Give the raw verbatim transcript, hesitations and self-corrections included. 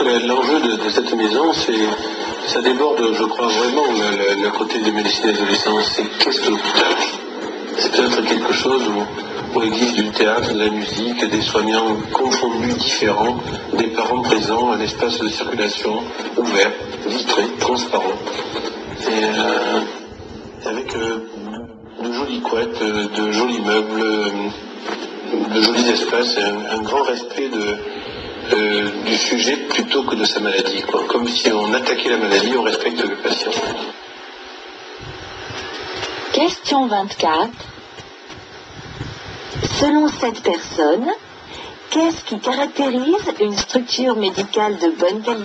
que l'enjeu de, de cette maison, c'est, ça déborde, je crois, vraiment le, le, le côté de médecine d'adolescence. C'est qu'est-ce que l'hôpital? C'est peut-être quelque chose où, où existe du théâtre, de la musique, des soignants confondus, différents, des parents présents, un espace de circulation ouvert, vitré, transparent. Et euh, avec euh, de jolies couettes, de jolis meubles, de jolis espaces, et un, un grand respect de, euh, du sujet plutôt que de sa maladie, quoi. Comme si on attaquait la maladie, on respecte le patient. Question vingt-quatre. Selon cette personne, qu'est-ce qui caractérise une structure médicale de bonne qualité ?